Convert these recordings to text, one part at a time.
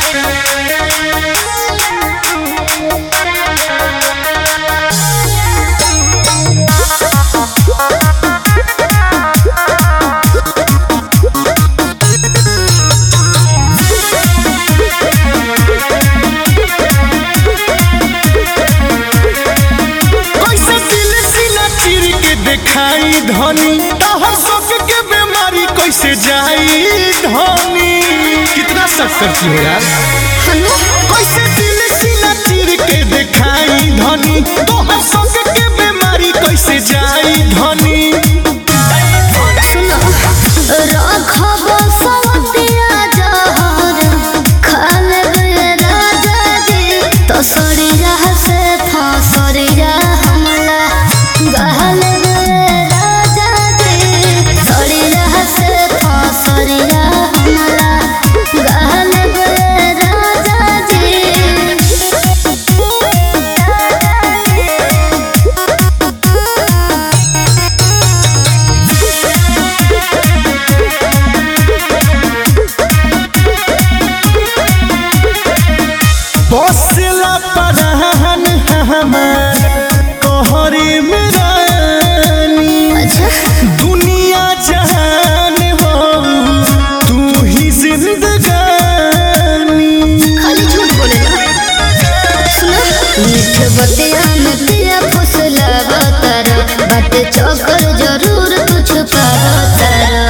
खाई धनी तोहर शौक के बीमारी कैसे जाई धनी। कितना शक करती हो यार, कैसे दिल सीना चीर के दिखाई धनी तोहर शौक के बीमारी कैसे जाई धनी। बसला पराहन हमार कहरी में रानी, दुनिया जहान हो तू ही जिंदगानी। खाली झूठ बोले मीठ बतिया में पिया फुसला बतारा बाटे चौकर जरूर कुछ पारा।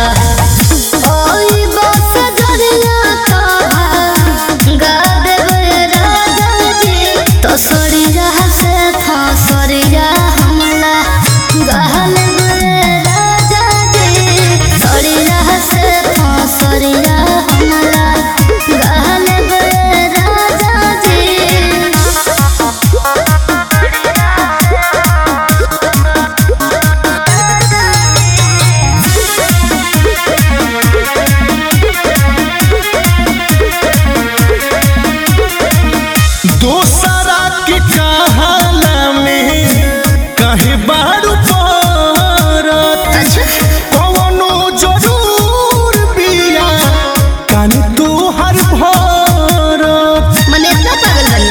दोसरा के कहाला में कहे बारू परत कवनो जरूर बिया कान तोहर भरत। मने इतना पागल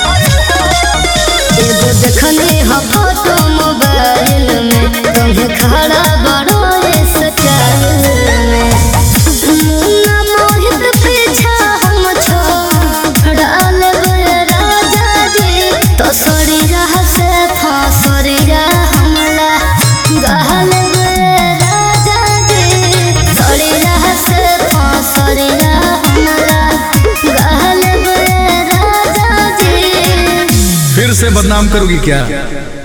बनी एगो देखने हा फोटो मोबाइल में तुम्हें खड़ा बड़ो स्टाइल में मुन्ना मोहित पीछा हम छोड़ा लेबे राजा जी। तो सरिया से फासरिया हमला गहल राजा जी। सरिया से फासरिया हमला गहल राजा जी। फिर से बदनाम करोगी क्या?